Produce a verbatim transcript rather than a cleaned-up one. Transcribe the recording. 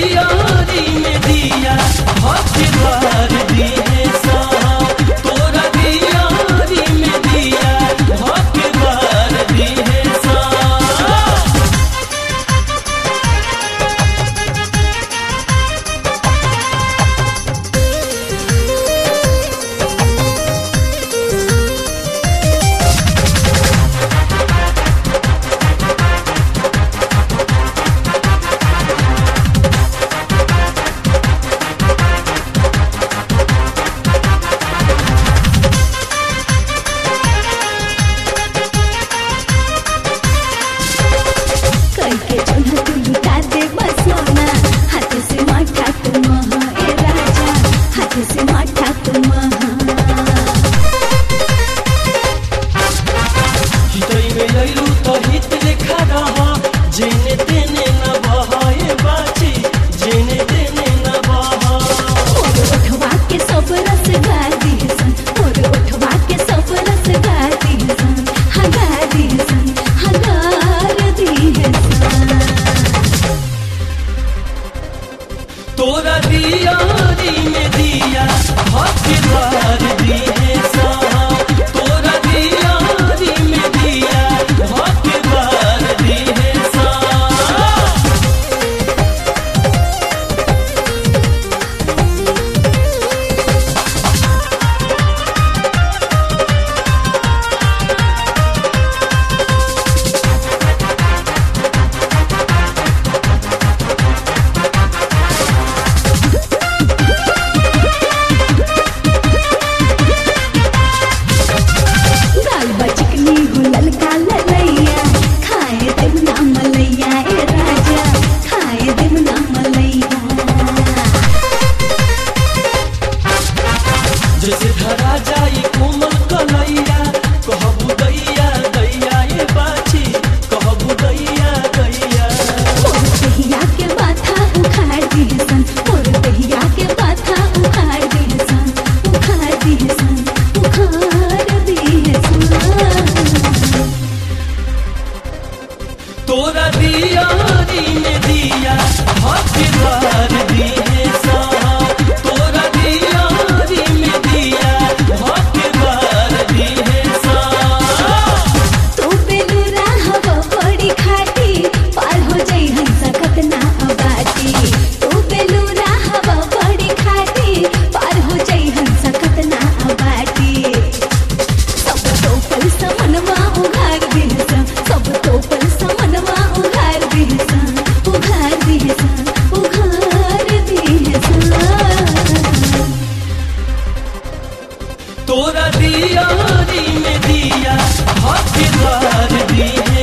दियारी में दिया हथियार दिए सा तोरा दियारी में दिया हथियार दिए सा। जेने तेने न बहाए बाची जेने तेने न बहा मोर उठवा के सब रस गा दिहसन मोर उठवा के सब रस गा दिहसन हगा दिहसन हगार दिहसन। तोरा दियारी में दिया हथियार दिए सा तोरा दियारी में दिया हथियार दिए सा। जैसे धरा जाई कोमल कलैया कहबू दैया दैया ये बाची कहबू दैया दैया। मोर दहिया के माथा उखाड़ दिहसन मोर दहिया के माथा उखाड़ दिहसन उखाड़ दिहसन उखाड़ दिहसन। तोरा दियारी में दिया हथियार दिए सा तोरा दियारी में दिया हथियार दिए सा। तू बेलूरा हवा बड़ी खाटी पार हो जाई हंसा कतना अबाटी तू बेलूरा हवा बड़ी खाटी पार हो जाई हंसा कतना अबाटी। सब तो पल समनवा उघार दिहसन सब तो पल समनवा उघार दिहसन उघार दिहसन उघार दिहसन। तोरा दियारी में दिया हथियार दिए